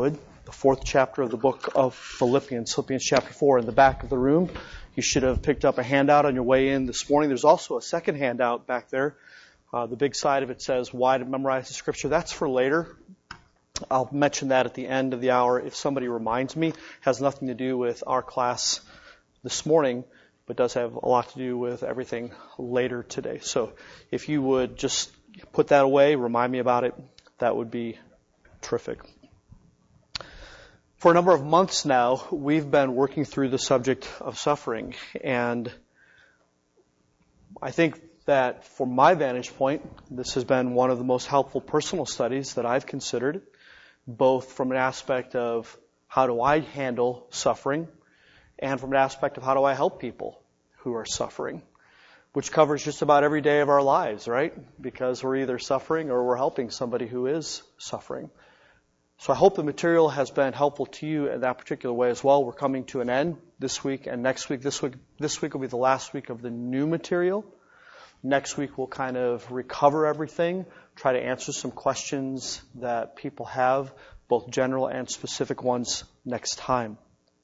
would, the 4th chapter of the book of Philippians chapter 4 in the back of the room. You should have picked up a handout on your way in this morning. There's also a second handout back there. The big side of it says why to memorize the scripture. That's for later. I'll mention that at the end of the hour if somebody reminds me. It has nothing to do with our class this morning, but does have a lot to do with everything later today. So if you would just put that away, remind me about it, that would be terrific. For a number of months now, we've been working through the subject of suffering, and I think that from my vantage point, this has been one of the most helpful personal studies that I've considered, both from an aspect of how do I handle suffering, and from an aspect of how do I help people who are suffering, which covers just about every day of our lives, right? Because we're either suffering or we're helping somebody who is suffering. So I hope the material has been helpful to you in that particular way as well. We're coming to an end this week and next week. This week will be the last week of the new material. Next week we'll kind of recover everything, try to answer some questions that people have, both general and specific ones next time.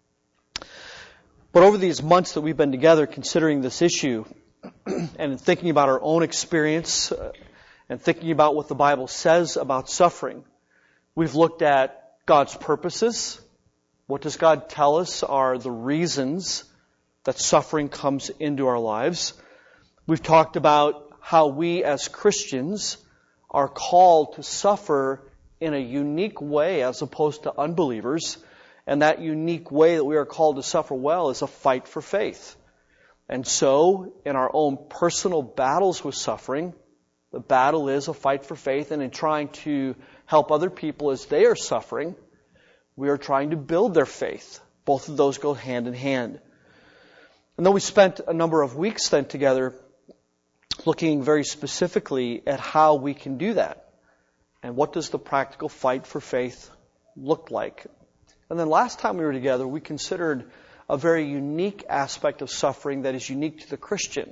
But over these months that we've been together considering this issue and thinking about our own experience and thinking about what the Bible says about suffering, we've looked at God's purposes. What does God tell us are the reasons that suffering comes into our lives? We've talked about how we as Christians are called to suffer in a unique way as opposed to unbelievers. And that unique way that we are called to suffer well is a fight for faith. And so, in our own personal battles with suffering, the battle is a fight for faith, and in trying to help other people as they are suffering, we are trying to build their faith. Both of those go hand in hand. And then we spent a number of weeks then together looking very specifically at how we can do that. And what does the practical fight for faith look like? And then last time we were together, we considered a very unique aspect of suffering that is unique to the Christian.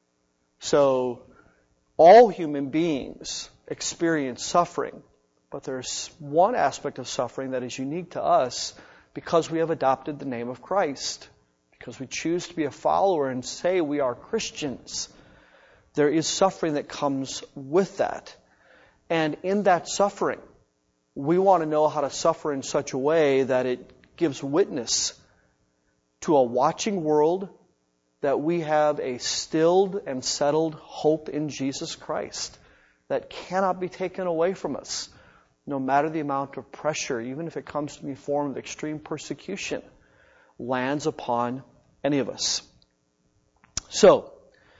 So, all human beings experience suffering, but there's one aspect of suffering that is unique to us because we have adopted the name of Christ, because we choose to be a follower and say we are Christians. There is suffering that comes with that. And in that suffering, we want to know how to suffer in such a way that it gives witness to a watching world that we have a stilled and settled hope in Jesus Christ that cannot be taken away from us, no matter the amount of pressure, even if it comes to be in the form of extreme persecution, lands upon any of us. So,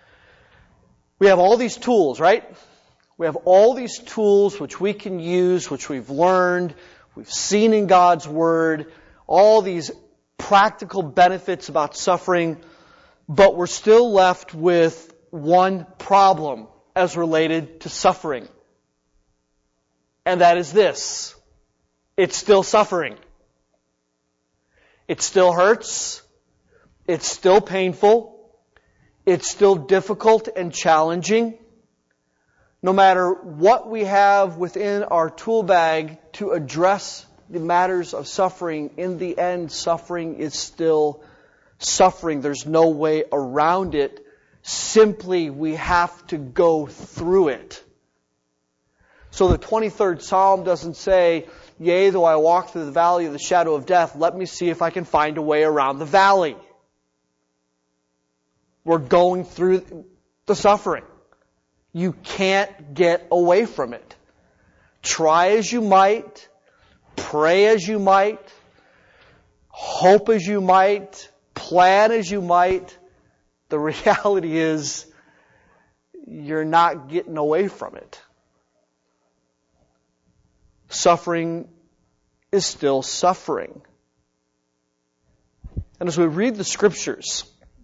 we have all these tools, right? We have all these tools which we can use, which we've learned, we've seen in God's Word, all these practical benefits about suffering, but we're still left with one problem as related to suffering. And that is this: it's still suffering. It still hurts. It's still painful. It's still difficult and challenging. No matter what we have within our tool bag to address the matters of suffering, in the end, suffering is still suffering. There's no way around it. Simply, we have to go through it. So the 23rd Psalm doesn't say, "Yea, though I walk through the valley of the shadow of death, let me see if I can find a way around the valley." We're going through the suffering. You can't get away from it. Try as you might, pray as you might, hope as you might, plan as you might, the reality is you're not getting away from it. Suffering is still suffering. And as we read the Scriptures,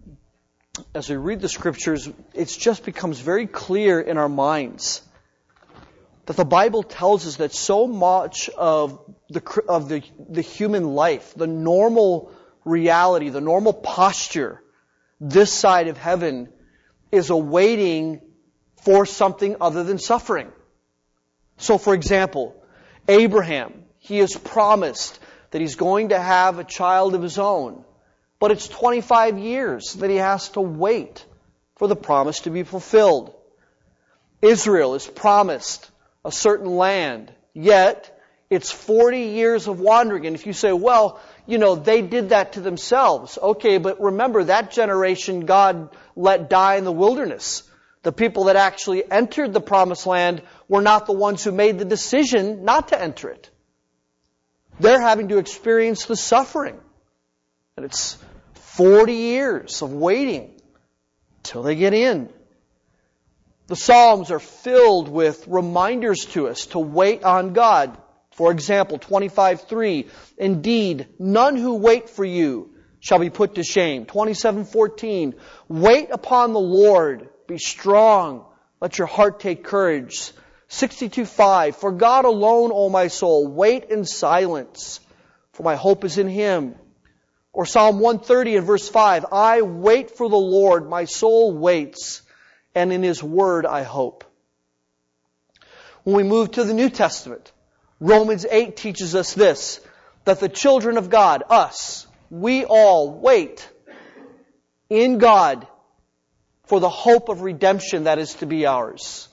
it just becomes very clear in our minds that the Bible tells us that so much of the human life, the normal reality, the normal posture this side of heaven is awaiting for something other than suffering. So, for example, Abraham, He has promised that He's going to have a child of His own. But it's 25 years that He has to wait for the promise to be fulfilled. Israel is promised a certain land, yet it's 40 years of wandering. And if you say, well, they did that to themselves. Okay, but remember, that generation God let die in the wilderness. The people that actually entered the promised land were not the ones who made the decision not to enter it. They're having to experience the suffering. And it's 40 years of waiting till they get in. The Psalms are filled with reminders to us to wait on God. For example, 25:3, indeed, none who wait for you shall be put to shame. 27:14, wait upon the Lord, be strong, let your heart take courage. 62:5, for God alone, O my soul, wait in silence, for my hope is in Him. Or Psalm 130 and verse 5, I wait for the Lord, my soul waits, and in His word I hope. When we move to the New Testament, Romans 8 teaches us this, that the children of God, us, we all wait in God for the hope of redemption that is to be ours.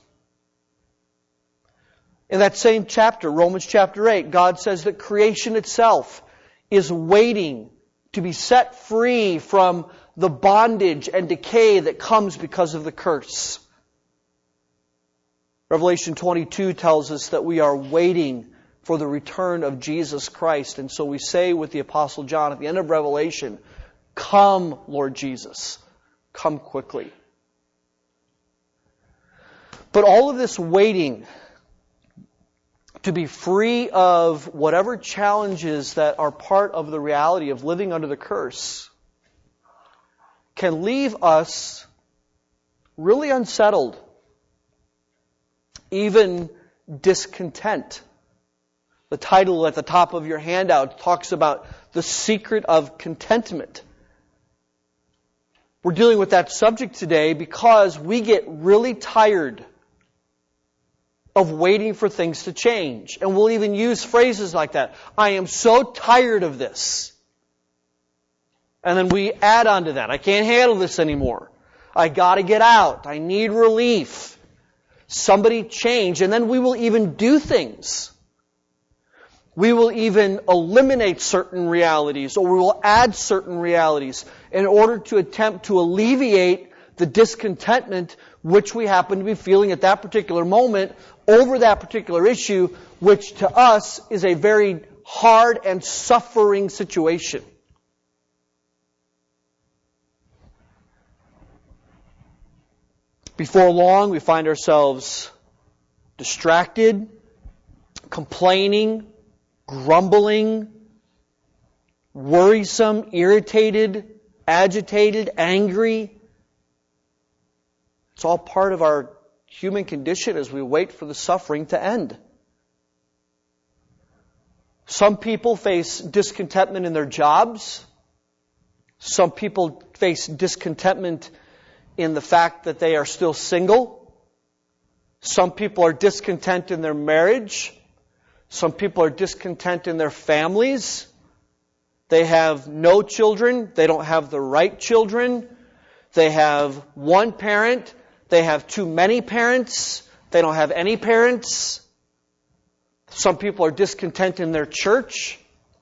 In that same chapter, Romans chapter 8, God says that creation itself is waiting to be set free from the bondage and decay that comes because of the curse. Revelation 22 tells us that we are waiting for the return of Jesus Christ. And so we say with the Apostle John at the end of Revelation, come, Lord Jesus, come quickly. But all of this waiting to be free of whatever challenges that are part of the reality of living under the curse can leave us really unsettled, even discontent. The title at the top of your handout talks about the secret of contentment. We're dealing with that subject today because we get really tired of waiting for things to change. And we'll even use phrases like that. I am so tired of this. And then we add on to that. I can't handle this anymore. I got to get out. I need relief. Somebody change. And then we will even do things. We will even eliminate certain realities, or we will add certain realities in order to attempt to alleviate the discontentment which we happen to be feeling at that particular moment over that particular issue, which to us is a very hard and suffering situation. Before long, we find ourselves distracted, complaining, grumbling, worrisome, irritated, agitated, angry. It's all part of our human condition as we wait for the suffering to end. Some people face discontentment in their jobs. Some people face discontentment in the fact that they are still single. Some people are discontent in their marriage. Some people are discontent in their families. They have no children. They don't have the right children. They have one parent. They have too many parents. They don't have any parents. Some people are discontent in their church.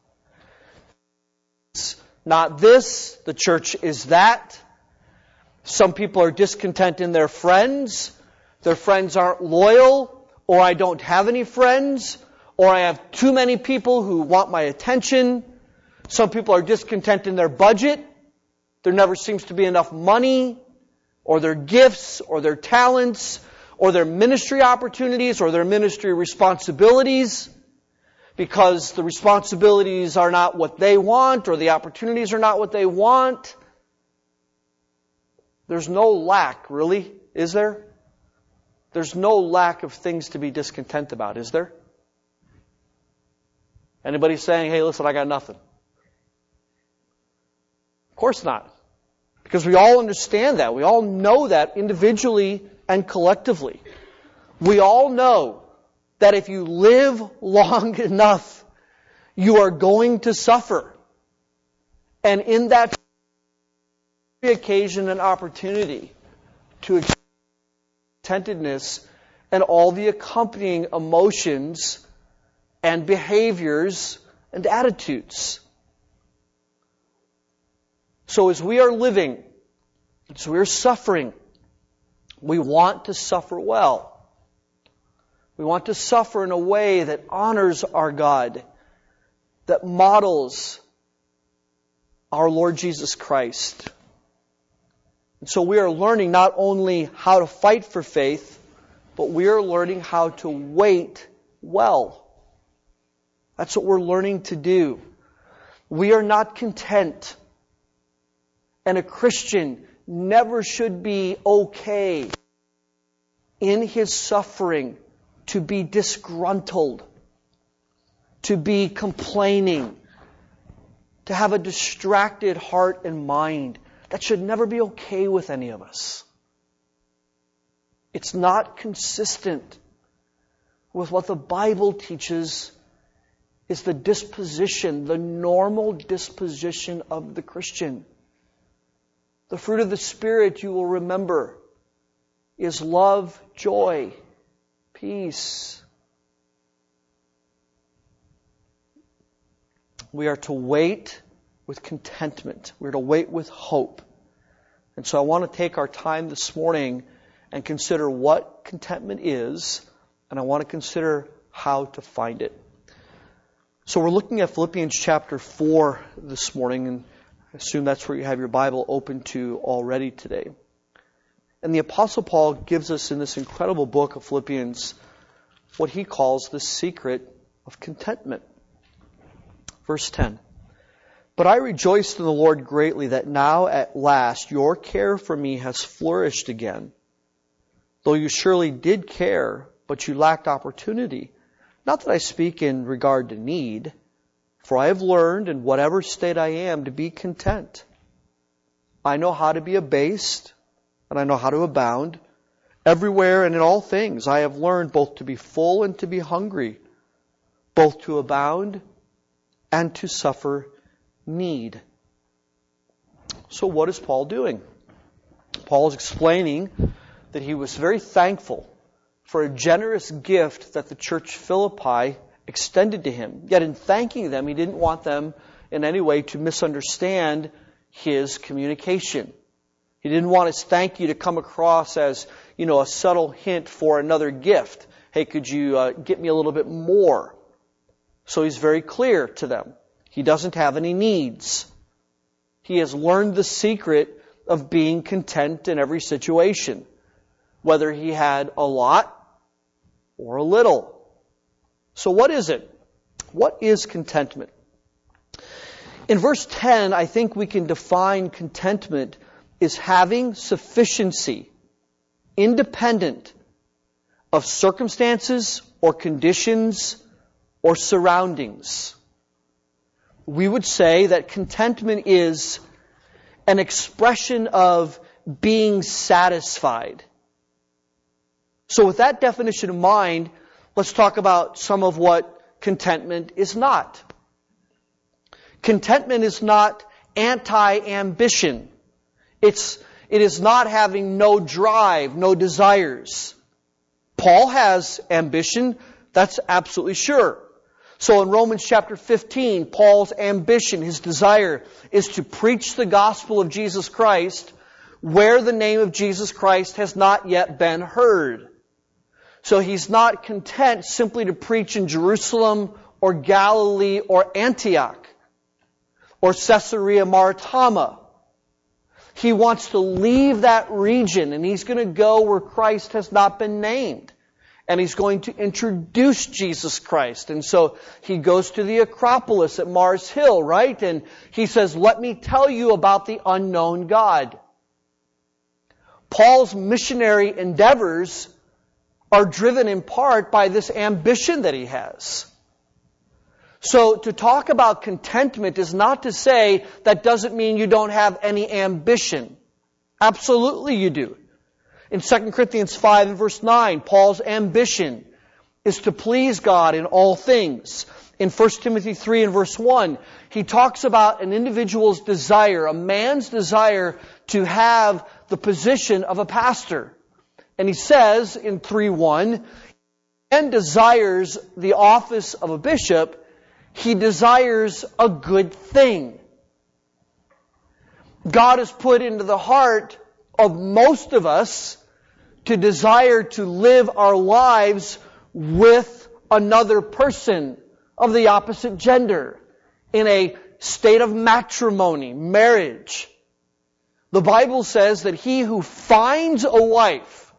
It's not this. The church is that. Some people are discontent in their friends. Their friends aren't loyal, or I don't have any friends, or I have too many people who want my attention. Some people are discontent in their budget. There never seems to be enough money, or their gifts, or their talents, or their ministry opportunities, or their ministry responsibilities, because the responsibilities are not what they want, or the opportunities are not what they want. There's no lack, really, is there? There's no lack of things to be discontent about, is there? Anybody saying, hey, listen, I got nothing? Of course not. Because we all understand that. We all know that individually and collectively. We all know that if you live long enough You are going to suffer. And in that occasion and opportunity to experience contentedness and all the accompanying emotions and behaviors and attitudes. So as we are living, as we are suffering, we want to suffer well. We want to suffer in a way that honors our God, that models our Lord Jesus Christ. And so we are learning not only how to fight for faith, but we are learning how to wait well. That's what we're learning to do. We are not content. And a Christian never should be okay in his suffering to be disgruntled, to be complaining, to have a distracted heart and mind. That should never be okay with any of us. It's not consistent with what the Bible teaches is the disposition, the normal disposition of the Christian. The fruit of the Spirit, you will remember, is love, joy, peace. We are to wait with contentment. We're to wait with hope. And so I want to take our time this morning and consider what contentment is, and I want to consider how to find it. So we're looking at Philippians chapter 4 this morning, and I assume that's where you have your Bible open to already today. And the Apostle Paul gives us in this incredible book of Philippians what he calls the secret of contentment. Verse 10. But I rejoiced in the Lord greatly that now at last your care for me has flourished again. Though you surely did care, but you lacked opportunity. Not that I speak in regard to need, for I have learned in whatever state I am to be content. I know how to be abased, and I know how to abound. Everywhere and in all things I have learned both to be full and to be hungry, both to abound and to suffer need. So what is Paul doing? Paul is explaining that he was very thankful for a generous gift that the church Philippi extended to him. Yet in thanking them, he didn't want them in any way to misunderstand his communication. He didn't want his thank you to come across as, a subtle hint for another gift. Hey, could you get me a little bit more? So he's very clear to them. He doesn't have any needs. He has learned the secret of being content in every situation, whether he had a lot or a little. So what is it? What is contentment? In verse 10, I think we can define contentment as having sufficiency, independent of circumstances or conditions or surroundings. We would say that contentment is an expression of being satisfied. So with that definition in mind, let's talk about some of what contentment is not. Contentment is not anti-ambition. It is not having no drive, no desires. Paul has ambition, that's absolutely sure. So in Romans chapter 15, Paul's ambition, his desire, is to preach the gospel of Jesus Christ where the name of Jesus Christ has not yet been heard. So he's not content simply to preach in Jerusalem or Galilee or Antioch or Caesarea Maritima. He wants to leave that region and he's going to go where Christ has not been named. And he's going to introduce Jesus Christ. And so he goes to the Acropolis at Mars Hill, right? And he says, let me tell you about the unknown God. Paul's missionary endeavors are driven in part by this ambition that he has. So to talk about contentment is not to say that doesn't mean you don't have any ambition. Absolutely you do. In 2 Corinthians 5 and verse 9, Paul's ambition is to please God in all things. In 1 Timothy 3 and verse 1, he talks about an individual's desire, a man's desire to have the position of a pastor. And he says in 3:1, man desires the office of a bishop, he desires a good thing. God has put into the heart of most of us to desire to live our lives with another person of the opposite gender in a state of matrimony, marriage. The Bible says that he who finds a wife,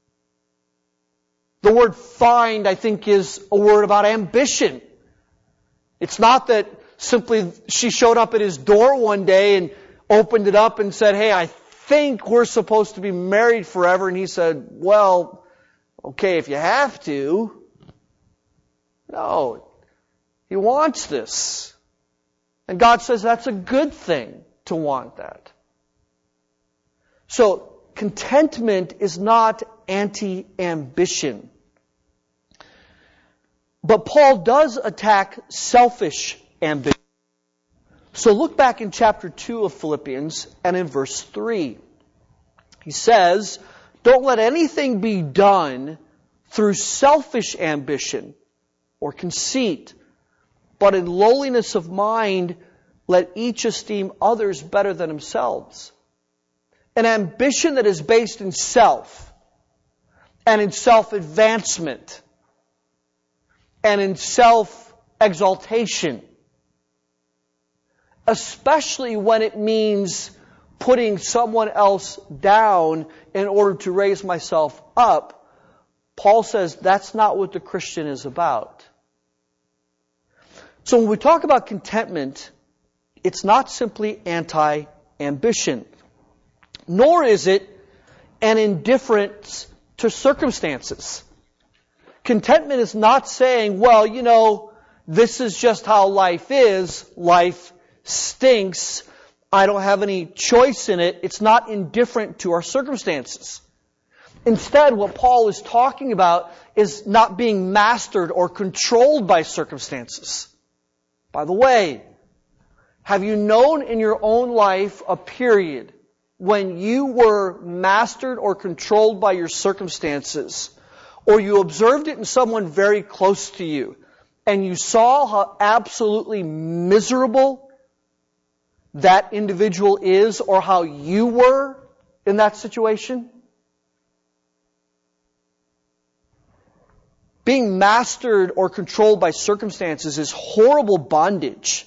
the word find, I think, is a word about ambition. It's not that simply she showed up at his door one day and opened it up and said, hey, I think we're supposed to be married forever. And he said, well, okay, if you have to. No, he wants this. And God says that's a good thing to want that. So, contentment is not anti-ambition. But Paul does attack selfish ambition. So look back in chapter 2 of Philippians and in verse 3. He says, don't let anything be done through selfish ambition or conceit, but in lowliness of mind, let each esteem others better than themselves. An ambition that is based in self and in self-advancement and in self-exaltation, especially when it means putting someone else down in order to raise myself up, Paul says that's not what the Christian is about. So when we talk about contentment, it's not simply anti-ambition, nor is it an indifference to circumstances. Contentment is not saying, well, you know, this is just how life is. Life stinks. I don't have any choice in it. It's not indifferent to our circumstances. Instead, what Paul is talking about is not being mastered or controlled by circumstances. By the way, have you known in your own life a period when you were mastered or controlled by your circumstances, or you observed it in someone very close to you, and you saw how absolutely miserable that individual is, or how you were in that situation? Being mastered or controlled by circumstances is horrible bondage.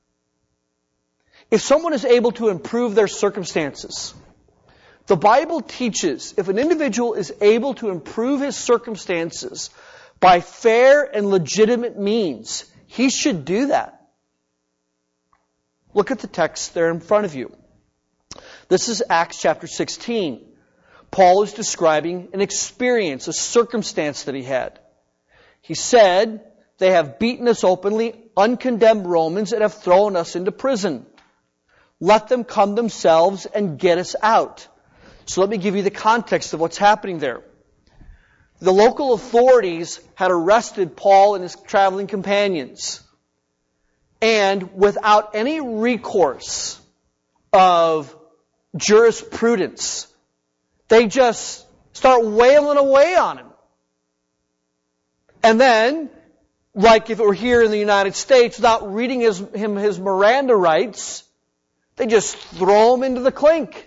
If someone is able to improve their circumstances, the Bible teaches if an individual is able to improve his circumstances by fair and legitimate means, he should do that. Look at the text there in front of you. This is Acts chapter 16. Paul is describing an experience, a circumstance that he had. He said, they have beaten us openly, uncondemned Romans, and have thrown us into prison. Let them come themselves and get us out. So let me give you the context of what's happening there. The local authorities had arrested Paul and his traveling companions. And without any recourse of jurisprudence, they just start wailing away on him. And then, like if it were here in the United States, without reading him his Miranda rights, they just throw him into the clink.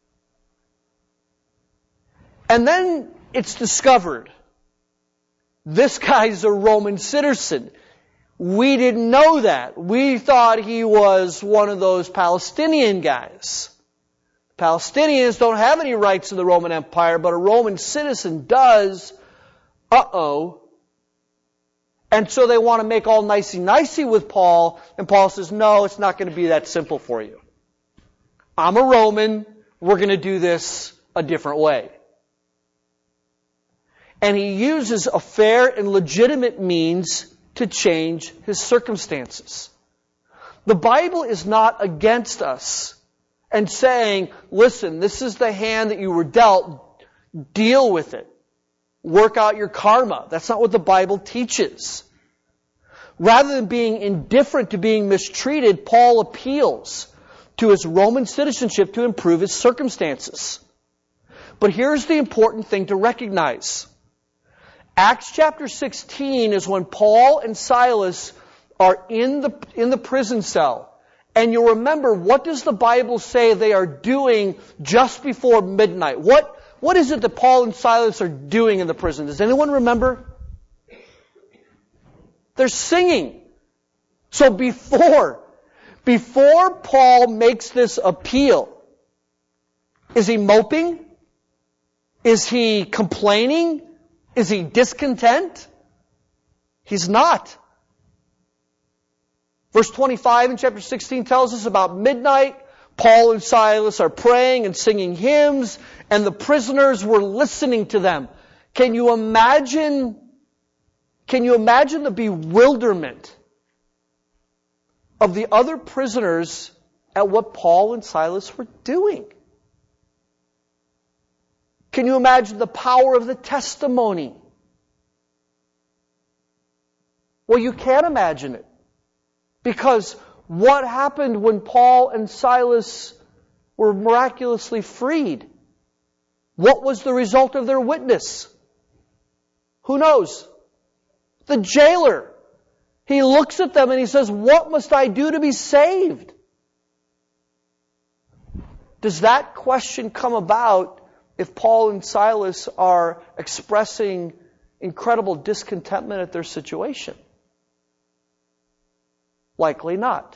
And then it's discovered, this guy's a Roman citizen. We didn't know that. We thought he was one of those Palestinian guys. Palestinians don't have any rights in the Roman Empire, but a Roman citizen does. Uh-oh. And so they want to make all nicey-nicey with Paul, and Paul says, no, it's not going to be that simple for you. I'm a Roman, we're going to do this a different way. And he uses a fair and legitimate means to change his circumstances. The Bible is not against us and saying, listen, this is the hand that you were dealt, deal with it. Work out your karma. That's not what the Bible teaches. Rather than being indifferent to being mistreated, Paul appeals to his Roman citizenship to improve his circumstances. But here's the important thing to recognize. Acts chapter 16 is when Paul and Silas are in the prison cell. And you'll remember, what does the Bible say they are doing just before midnight? What is it that Paul and Silas are doing in the prison? Does anyone remember? They're singing. So before Paul makes this appeal, is he moping? Is he complaining? Is he discontent? He's not. Verse 25 in chapter 16 tells us about midnight. Paul and Silas are praying and singing hymns, and the prisoners were listening to them. Can you imagine the bewilderment of the other prisoners at what Paul and Silas were doing? Can you imagine the power of the testimony? Well, you can't imagine it. Because what happened when Paul and Silas were miraculously freed? What was the result of their witness? Who knows? The jailer. He looks at them and he says, "What must I do to be saved?" Does that question come about if Paul and Silas are expressing incredible discontentment at their situation? Likely not.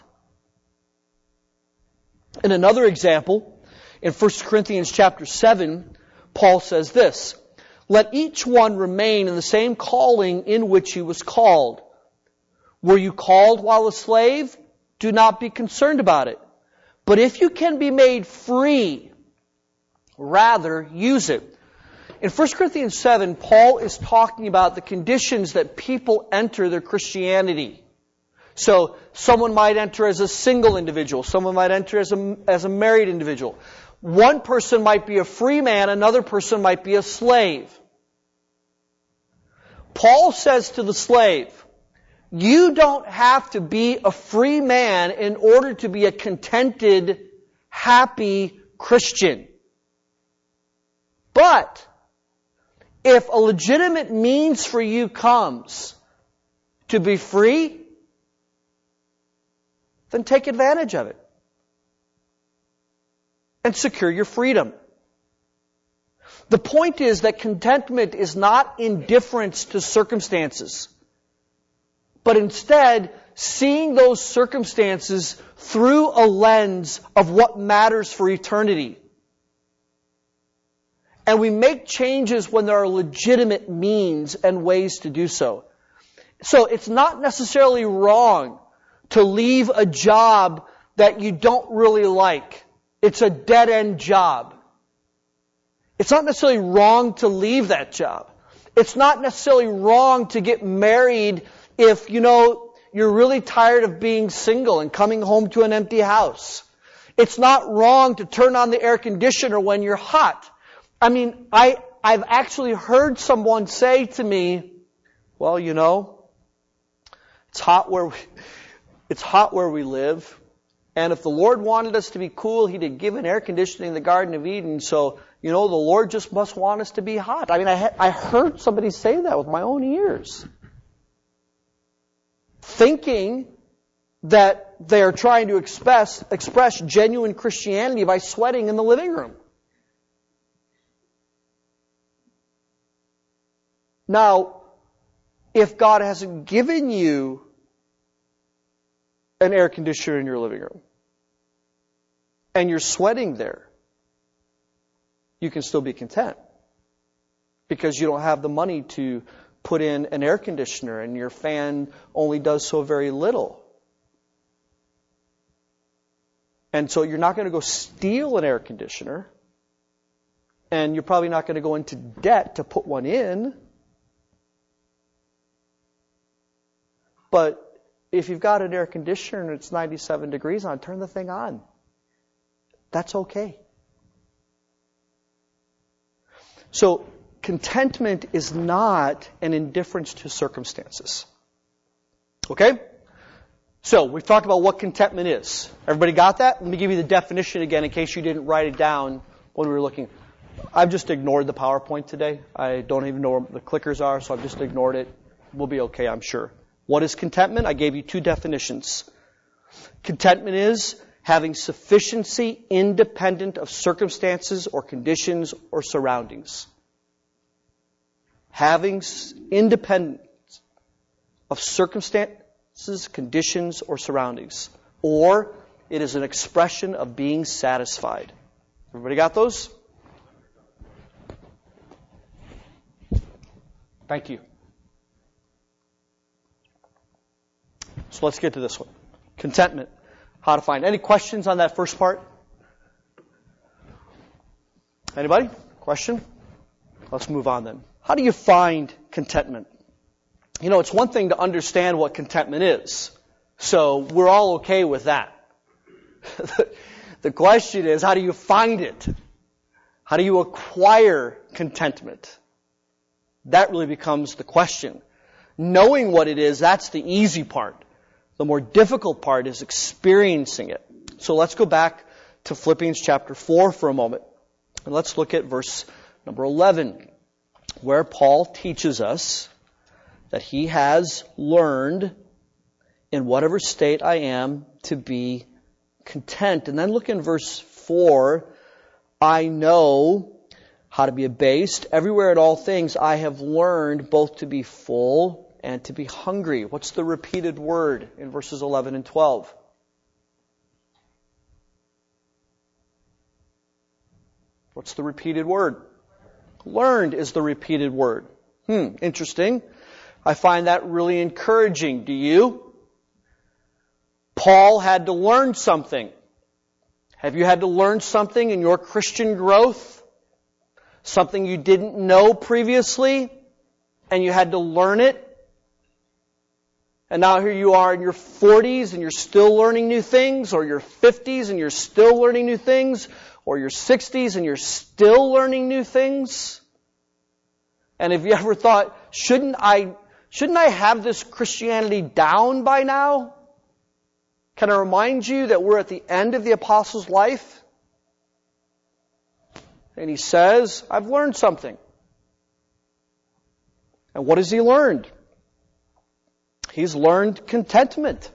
In another example, in 1 Corinthians chapter 7, Paul says this, "Let each one remain in the same calling in which he was called. Were you called while a slave? Do not be concerned about it. But if you can be made free, rather use it." In 1 Corinthians 7, Paul is talking about the conditions that people enter their Christianity. So, someone might enter as a single individual. Someone might enter as a married individual. One person might be a free man. Another person might be a slave. Paul says to the slave, you don't have to be a free man in order to be a contented, happy Christian. But, if a legitimate means for you comes to be free, then take advantage of it. And secure your freedom. The point is that contentment is not indifference to circumstances, but instead seeing those circumstances through a lens of what matters for eternity. And we make changes when there are legitimate means and ways to do so. So it's not necessarily wrong to leave a job that you don't really like. It's a dead-end job. It's not necessarily wrong to leave that job. It's not necessarily wrong to get married if, you're really tired of being single and coming home to an empty house. It's not wrong to turn on the air conditioner when you're hot. I've actually heard someone say to me, well, it's hot where we live. And if the Lord wanted us to be cool, He'd have given air conditioning in the Garden of Eden. So, the Lord just must want us to be hot. I heard somebody say that with my own ears. Thinking that they're trying to express genuine Christianity by sweating in the living room. Now, if God hasn't given you an air conditioner in your living room, and you're sweating there, you can still be content. Because you don't have the money to put in an air conditioner, and your fan only does so very little. And so you're not going to go steal an air conditioner, and you're probably not going to go into debt to put one in. But if you've got an air conditioner and it's 97 degrees on, turn the thing on. That's okay. So, contentment is not an indifference to circumstances. Okay? So, we've talked about what contentment is. Everybody got that? Let me give you the definition again in case you didn't write it down when we were looking. I've just ignored the PowerPoint today. I don't even know where the clickers are, so I've just ignored it. We'll be okay, I'm sure. What is contentment? I gave you two definitions. Contentment is having sufficiency independent of circumstances or conditions or surroundings. Having independence of circumstances, conditions, or surroundings. Or it is an expression of being satisfied. Everybody got those? Thank you. So let's get to this one. Contentment. How to find. Any questions on that first part? Anybody? Question? Let's move on then. How do you find contentment? You know, it's one thing to understand what contentment is. So we're all okay with that. The question is, how do you find it? How do you acquire contentment? That really becomes the question. Knowing what it is, that's the easy part. The more difficult part is experiencing it. So let's go back to Philippians chapter 4 for a moment. And let's look at verse number 11, where Paul teaches us that he has learned in whatever state I am to be content. And then look in verse 4, I know how to be abased. Everywhere at all things I have learned both to be full and to be hungry. What's the repeated word in verses 11 and 12? What's the repeated word? Learned is the repeated word. Interesting. I find that really encouraging. Do you? Paul had to learn something. Have you had to learn something in your Christian growth? Something you didn't know previously, and you had to learn it? And now here you are in your 40s and you're still learning new things, or your 50s and you're still learning new things, or your 60s and you're still learning new things. And have you ever thought, shouldn't I have this Christianity down by now? Can I remind you that we're at the end of the apostle's life? And he says, I've learned something. And what has he learned? He's learned contentment.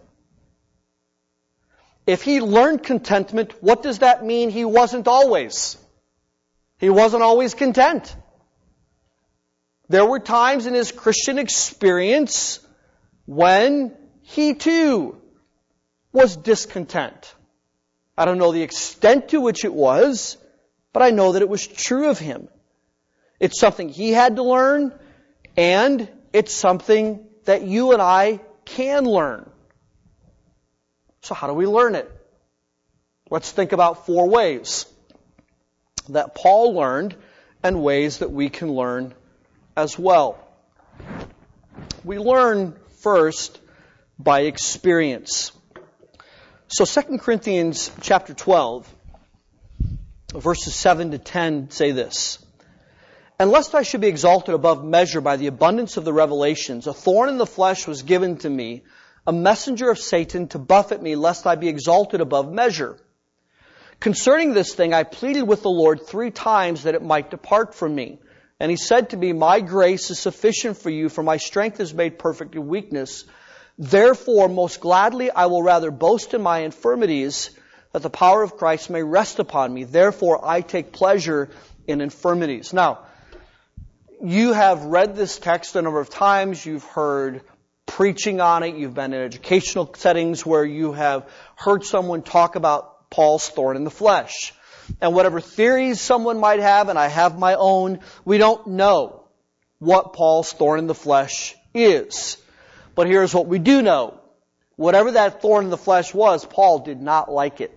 If he learned contentment, what does that mean he wasn't always? He wasn't always content. There were times in his Christian experience when he too was discontent. I don't know the extent to which it was, but I know that it was true of him. It's something he had to learn, and it's something that you and I can learn. So how do we learn it? Let's think about 4 ways that Paul learned and ways that we can learn as well. We learn first by experience. So 2 Corinthians chapter 12, verses 7 to 10 say this. And lest I should be exalted above measure by the abundance of the revelations, a thorn in the flesh was given to me, a messenger of Satan to buffet me, lest I be exalted above measure. Concerning this thing, I pleaded with the Lord 3 times that it might depart from me. And he said to me, my grace is sufficient for you, for my strength is made perfect in weakness. Therefore, most gladly I will rather boast in my infirmities, that the power of Christ may rest upon me. Therefore, I take pleasure in infirmities. Now, you have read this text a number of times. You've heard preaching on it. You've been in educational settings where you have heard someone talk about Paul's thorn in the flesh. And whatever theories someone might have, and I have my own, we don't know what Paul's thorn in the flesh is. But here's what we do know. Whatever that thorn in the flesh was, Paul did not like it.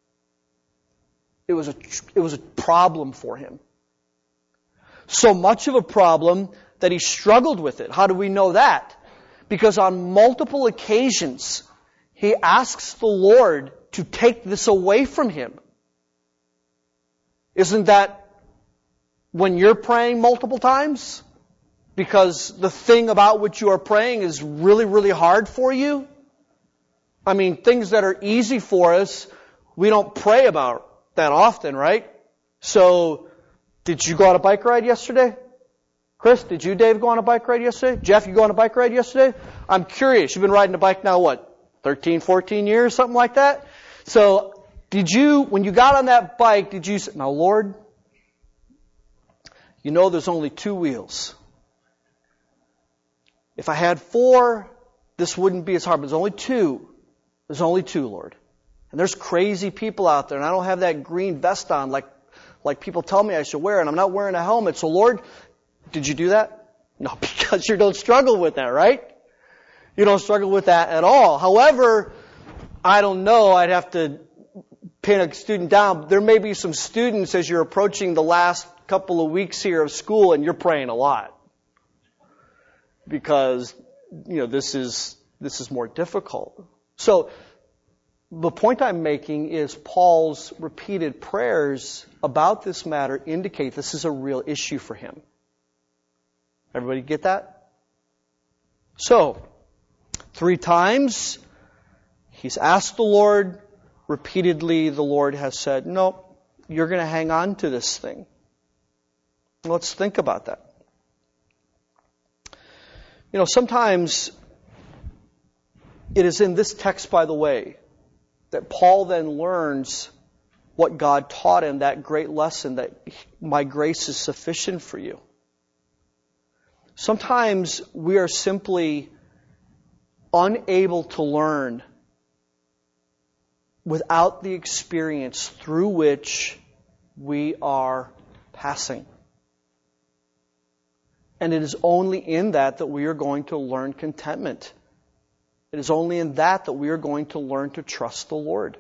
It was a problem for him. So much of a problem that he struggled with it. How do we know that? Because on multiple occasions, he asks the Lord to take this away from him. Isn't that when you're praying multiple times? because the thing about which you are praying is really, really hard for you? I mean, things that are easy for us, we don't pray about that often, right? So, did you go on a bike ride yesterday? Chris, did you, Dave, go on a bike ride yesterday? Jeff, you go on a bike ride yesterday? I'm curious. You've been riding a bike now, what, 13, 14 years, something like that? So, when you got on that bike, did you say, now Lord, you know there's only 2 wheels. If I had 4, this wouldn't be as hard, but there's only 2. There's only 2, Lord. And there's crazy people out there, and I don't have that green vest on like people tell me I should wear, and I'm not wearing a helmet. So Lord, did you do that? No, because you don't struggle with that, right? You don't struggle with that at all. However, I don't know, I'd have to pin a student down. There may be some students as you're approaching the last couple of weeks here of school and you're praying a lot. Because, this is more difficult. So, the point I'm making is Paul's repeated prayers about this matter indicate this is a real issue for him. Everybody get that? So, 3 times he's asked the Lord. Repeatedly the Lord has said, no, you're going to hang on to this thing. Let's think about that. Sometimes it is in this text, by the way, that Paul then learns what God taught him, that great lesson that my grace is sufficient for you. Sometimes we are simply unable to learn without the experience through which we are passing. And it is only in that we are going to learn contentment. It is only in that we are going to learn to trust the Lord.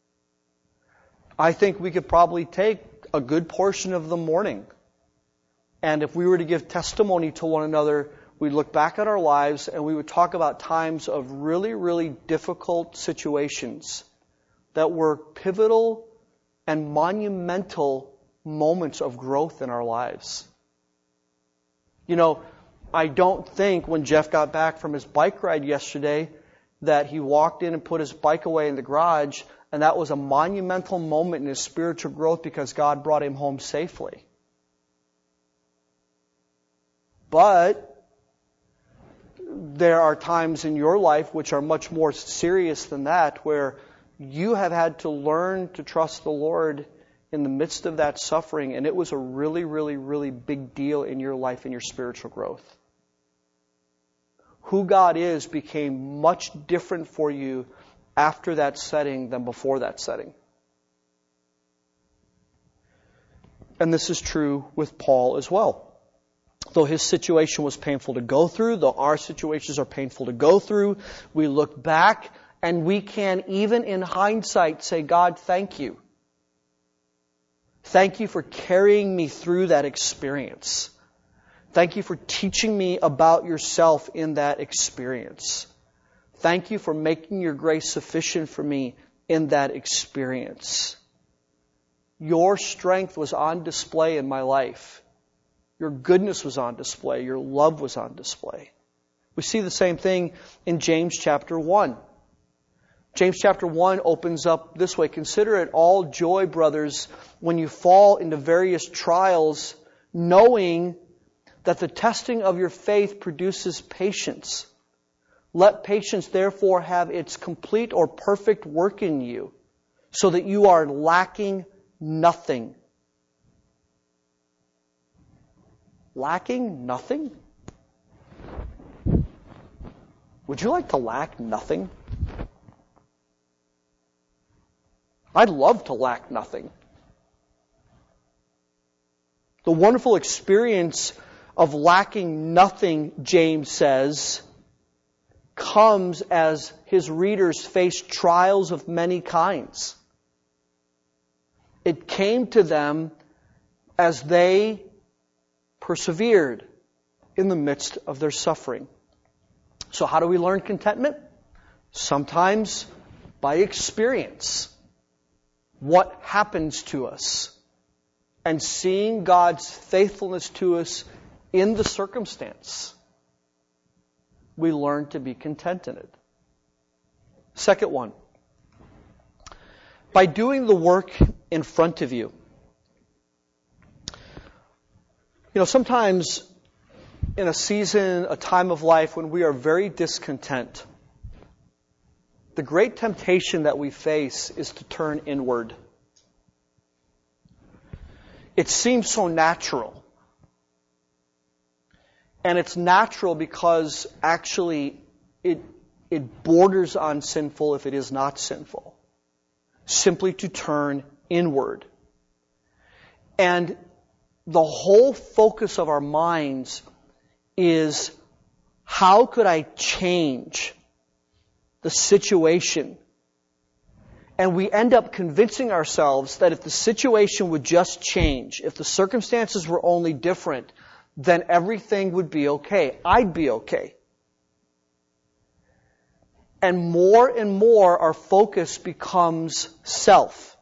I think we could probably take a good portion of the morning, and if we were to give testimony to one another, we'd look back at our lives and we would talk about times of really, really difficult situations that were pivotal and monumental moments of growth in our lives. I don't think when Jeff got back from his bike ride yesterday that he walked in and put his bike away in the garage and that was a monumental moment in his spiritual growth because God brought him home safely. But there are times in your life which are much more serious than that, where you have had to learn to trust the Lord in the midst of that suffering, and it was a really, really, really big deal in your life and your spiritual growth. Who God is became much different for you after that setting than before that setting. And this is true with Paul as well. Though his situation was painful to go through, though our situations are painful to go through, we look back and we can, even in hindsight, say, God, thank you. Thank you for carrying me through that experience. Thank you for teaching me about yourself in that experience. Thank you for making your grace sufficient for me in that experience. Your strength was on display in my life. Your goodness was on display. Your love was on display. We see the same thing in James chapter 1. James chapter 1 opens up this way. Consider it all joy, brothers, when you fall into various trials, knowing that the testing of your faith produces patience. Let patience therefore have its complete or perfect work in you, so that you are lacking nothing. Lacking nothing? Would you like to lack nothing? I'd love to lack nothing. The wonderful experience of lacking nothing, James says, comes as his readers face trials of many kinds. It came to them as they persevered in the midst of their suffering. So how do we learn contentment? Sometimes by experience. What happens to us? And seeing God's faithfulness to us in the circumstance, we learn to be content in it. Second one, by doing the work in front of you. Sometimes in a season, a time of life when we are very discontent, the great temptation that we face is to turn inward. It seems so natural. And it's natural because actually it borders on sinful if it is not sinful. Simply to turn inward. And the whole focus of our minds is, how could I change the situation? And we end up convincing ourselves that if the situation would just change, if the circumstances were only different, then everything would be okay. I'd be okay. And more our focus becomes self.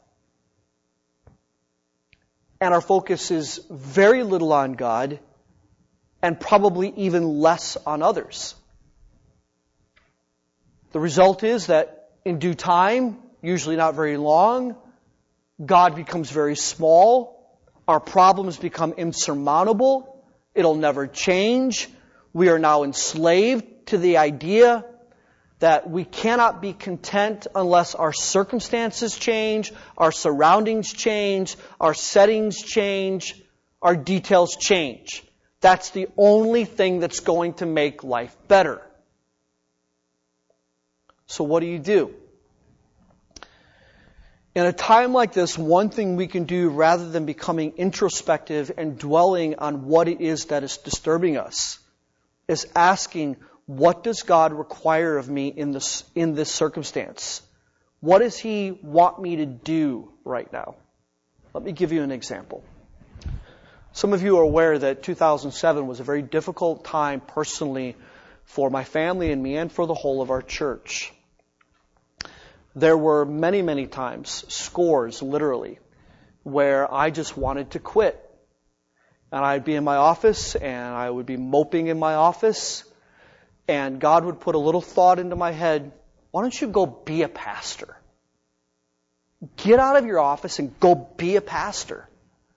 And our focus is very little on God and probably even less on others. The result is that in due time, usually not very long, God becomes very small. Our problems become insurmountable. It'll never change. We are now enslaved to the idea that we cannot be content unless our circumstances change, our surroundings change, our settings change, our details change. That's the only thing that's going to make life better. So what do? In a time like this, one thing we can do rather than becoming introspective and dwelling on what it is that is disturbing us is asking, what does God require of me in this circumstance? What does He want me to do right now? Let me give you an example. Some of you are aware that 2007 was a very difficult time personally for my family and me and for the whole of our church. There were many, many times, scores literally, where I just wanted to quit. And I'd be in my office and I would be moping in my office. And God would put a little thought into my head, why don't you go be a pastor? Get out of your office and go be a pastor.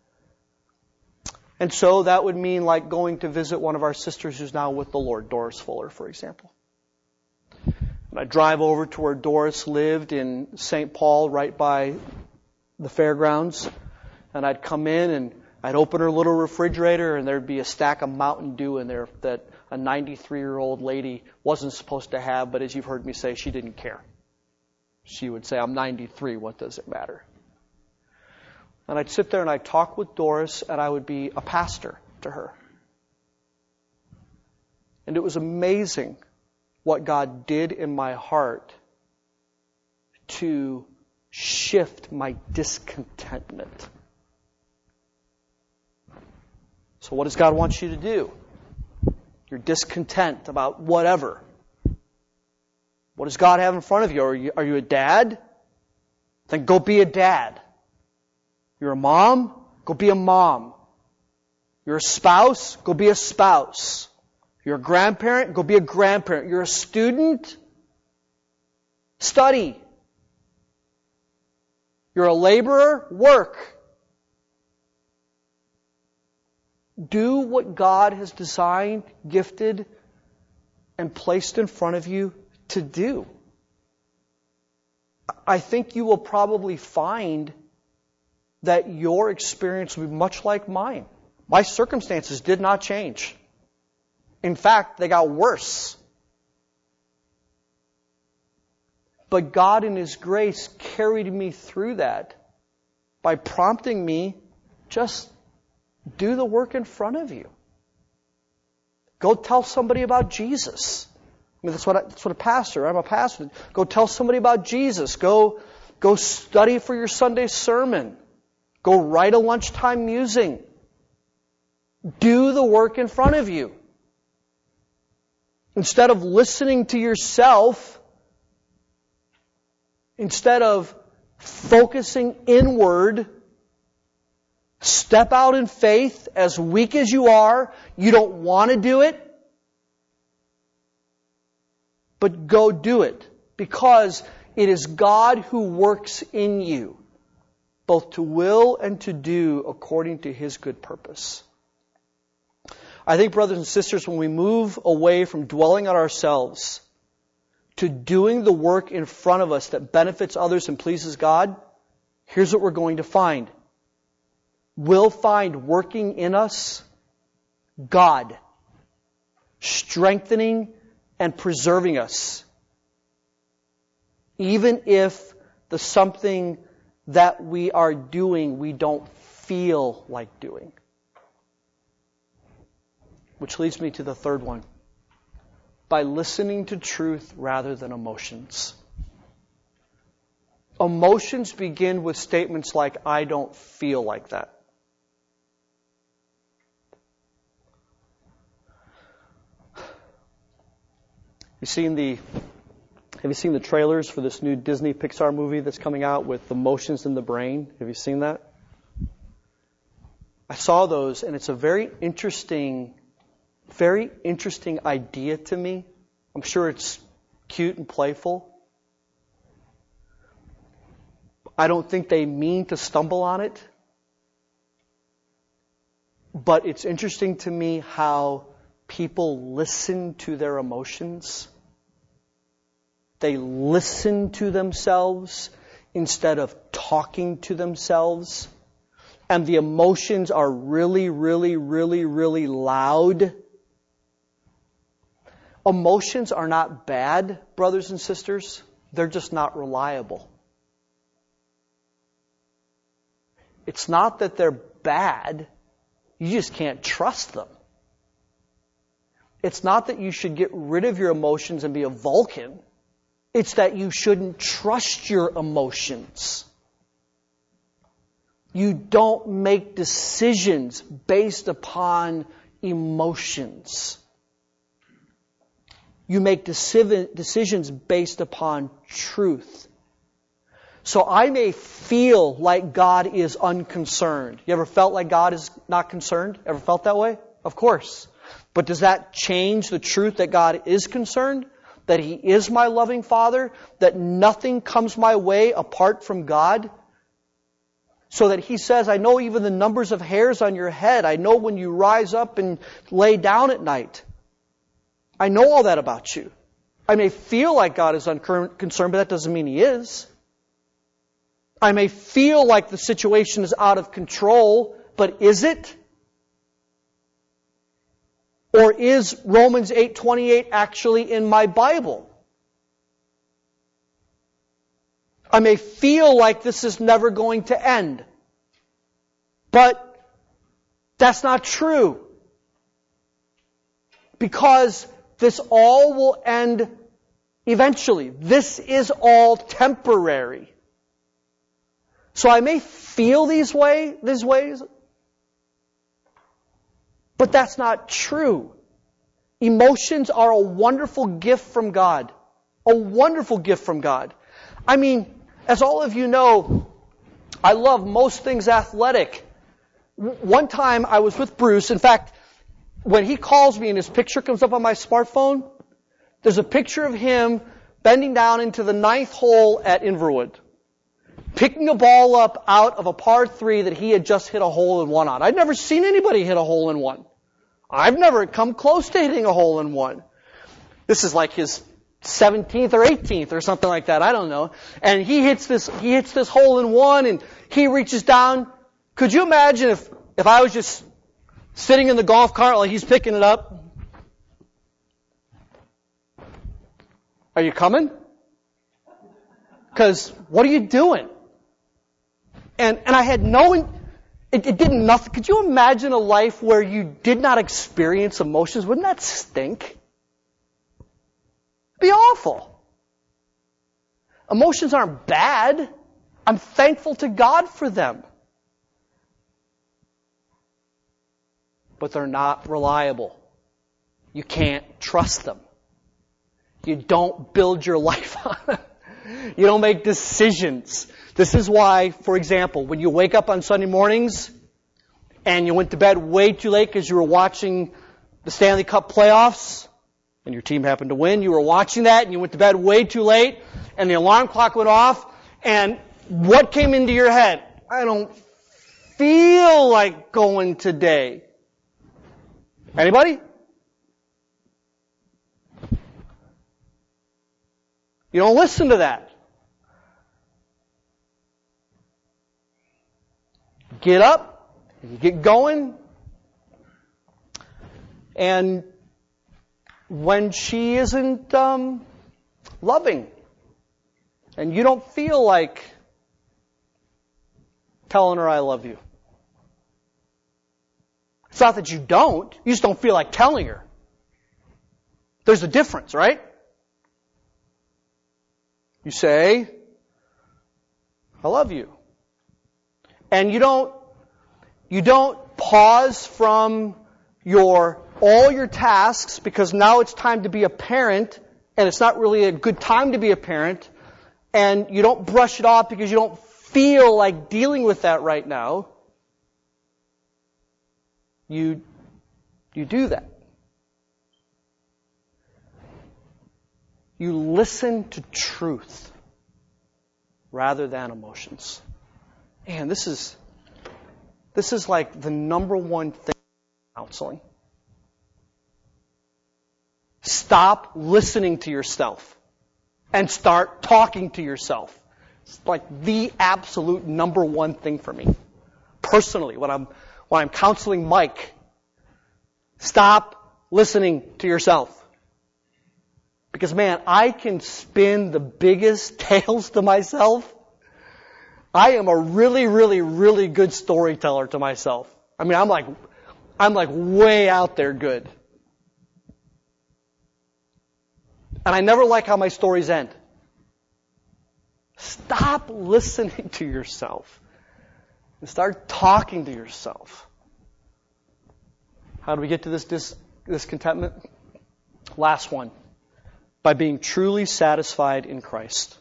And so that would mean like going to visit one of our sisters who's now with the Lord, Doris Fuller, for example. And I'd drive over to where Doris lived in St. Paul, right by the fairgrounds. And I'd come in and I'd open her little refrigerator and there'd be a stack of Mountain Dew in there that a 93-year-old lady wasn't supposed to have, but as you've heard me say, she didn't care. She would say, I'm 93, what does it matter? And I'd sit there and I'd talk with Doris and I would be a pastor to her. And it was amazing what God did in my heart to shift my discontentment. So what does God want you to do? You're discontent about whatever. What does God have in front of you? Are you a dad? Then go be a dad. You're a mom? Go be a mom. You're a spouse? Go be a spouse. You're a grandparent? Go be a grandparent. You're a student? Study. You're a laborer? Work. Do what God has designed, gifted, and placed in front of you to do. I think you will probably find that your experience will be much like mine. My circumstances did not change. In fact, they got worse. But God in His grace carried me through that by prompting me, just do the work in front of you. Go tell somebody about Jesus. I mean, that's what a pastor. I'm a pastor. Go tell somebody about Jesus. Go study for your Sunday sermon. Go write a lunchtime musing. Do the work in front of you. Instead of listening to yourself, instead of focusing inward, Step out in faith, as weak as you are. You don't want to do it. But go do it. Because it is God who works in you, both to will and to do according to His good purpose. I think, brothers and sisters, when we move away from dwelling on ourselves to doing the work in front of us that benefits others and pleases God, here's what we're going to find. We'll find working in us God, strengthening and preserving us, even if the something that we are doing we don't feel like doing. Which leads me to the third one. By listening to truth rather than emotions. Emotions begin with statements like, I don't feel like that. Have you seen the trailers for this new Disney Pixar movie that's coming out with Emotions in the Brain? Have you seen that? I saw those, and it's a very interesting idea to me. I'm sure it's cute and playful. I don't think they mean to stumble on it. But it's interesting to me how people listen to their emotions. They listen to themselves instead of talking to themselves. And the emotions are really, really, really, really loud. Emotions are not bad, brothers and sisters. They're just not reliable. It's not that they're bad. You just can't trust them. It's not that you should get rid of your emotions and be a Vulcan. It's that you shouldn't trust your emotions. You don't make decisions based upon emotions. You make decisions based upon truth. So I may feel like God is unconcerned. You ever felt like God is not concerned? Ever felt that way? Of course. But does that change the truth that God is concerned? That He is my loving Father? That nothing comes my way apart from God? So that He says, I know even the numbers of hairs on your head. I know when you rise up and lay down at night. I know all that about you. I may feel like God is unconcerned, but that doesn't mean He is. I may feel like the situation is out of control, but is it? Or is Romans 8:28 actually in my Bible? I may feel like this is never going to end, but that's not true. Because this all will end eventually. This is all temporary. So I may feel these ways, but that's not true. Emotions are a wonderful gift from God. A wonderful gift from God. I mean, as all of you know, I love most things athletic. One time I was with Bruce. In fact, when he calls me and his picture comes up on my smartphone, there's a picture of him bending down into the 9th hole at Inverwood, picking a ball up out of a par 3 that he had just hit a hole-in-one on. I'd never seen anybody hit a hole-in-one. I've never come close to hitting a hole-in-one. This is like his 17th or 18th or something like that. I don't know. And he hits this hole-in-one and he reaches down. Could you imagine if I was just sitting in the golf cart while he's picking it up? Are you coming? Because what are you doing? And I had it did nothing. Could you imagine a life where you did not experience emotions? Wouldn't that stink? It'd be awful. Emotions aren't bad. I'm thankful to God for them. But they're not reliable. You can't trust them. You don't build your life on them. You don't make decisions. This is why, for example, when you wake up on Sunday mornings, and you went to bed way too late because you were watching the Stanley Cup playoffs, and your team happened to win. You were watching that, and you went to bed way too late, and the alarm clock went off, and what came into your head? I don't feel like going today. Anybody? You don't listen to that. Get up, you get going, and when she isn't loving, and you don't feel like telling her I love you. It's not that you don't, you just don't feel like telling her. There's a difference, right? You say, I love you. And you don't pause from all your tasks because now it's time to be a parent and it's not really a good time to be a parent, and you don't brush it off because you don't feel like dealing with that right now. You do that. You listen to truth rather than emotions. And this is like the number one thing in counseling. Stop listening to yourself and start talking to yourself. It's like the absolute number one thing for me. Personally, when I'm counseling Mike, stop listening to yourself. Because man, I can spin the biggest tales to myself. I am a really, really, really good storyteller to myself. I mean, I'm like way out there good. And I never like how my stories end. Stop listening to yourself and start talking to yourself. How do we get to this contentment? Last one. By being truly satisfied in Christ.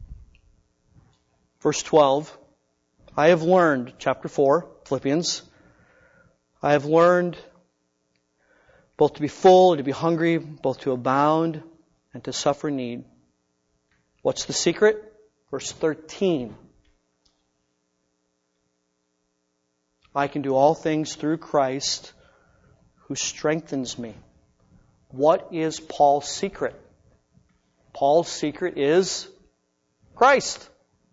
Verse 12. I have learned, chapter 4, Philippians, I have learned both to be full and to be hungry, both to abound and to suffer need. What's the secret? Verse 13. I can do all things through Christ who strengthens me. What is Paul's secret? Paul's secret is Christ.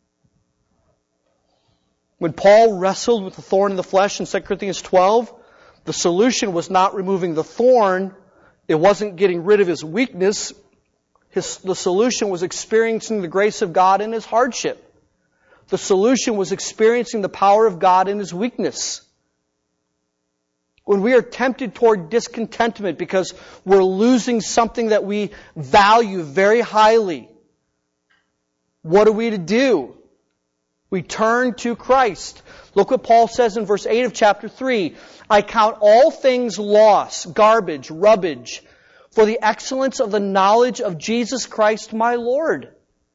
When Paul wrestled with the thorn in the flesh in 2 Corinthians 12, the solution was not removing the thorn. It wasn't getting rid of his weakness. The solution was experiencing the grace of God in his hardship. The solution was experiencing the power of God in his weakness. When we are tempted toward discontentment because we're losing something that we value very highly, what are we to do? We turn to Christ. Look what Paul says in verse 8 of chapter 3. I count all things loss, garbage, rubbish, for the excellence of the knowledge of Jesus Christ my Lord.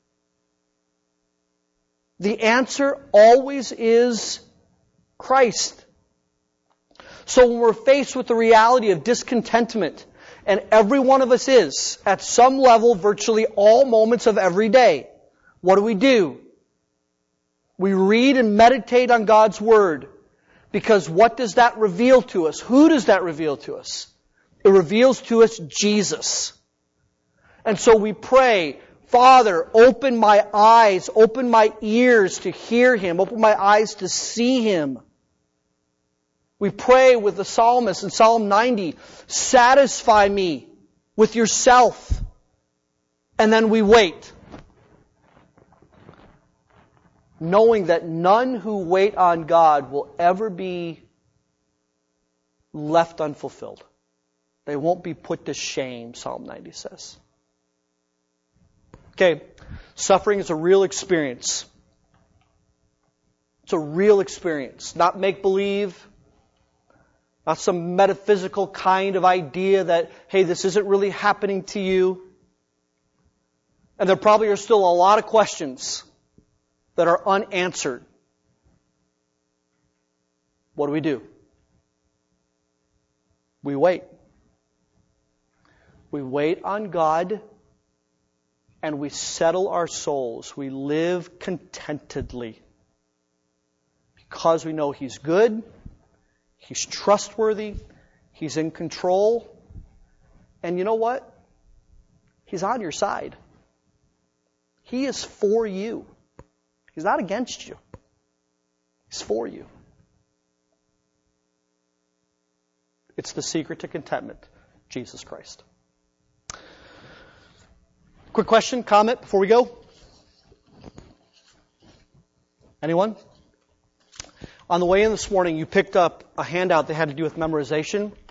The answer always is Christ. So when we're faced with the reality of discontentment, and every one of us is, at some level, virtually all moments of every day, what do? We read and meditate on God's Word. Because what does that reveal to us? Who does that reveal to us? It reveals to us Jesus. And so we pray, Father, open my eyes, open my ears to hear Him, open my eyes to see Him. We pray with the psalmist in Psalm 90, satisfy me with yourself. And then we wait, knowing that none who wait on God will ever be left unfulfilled. They won't be put to shame, Psalm 90 says. Okay, suffering is a real experience. It's a real experience, not make-believe, not some metaphysical kind of idea that, hey, this isn't really happening to you. And there probably are still a lot of questions that are unanswered. What do? We wait. We wait on God, and we settle our souls. We live contentedly because we know He's good, He's trustworthy, He's in control, and you know what? He's on your side. He is for you. He's not against you. He's for you. It's the secret to contentment, Jesus Christ. Quick question, comment before we go? Anyone? On the way in this morning, you picked up a handout that had to do with memorization.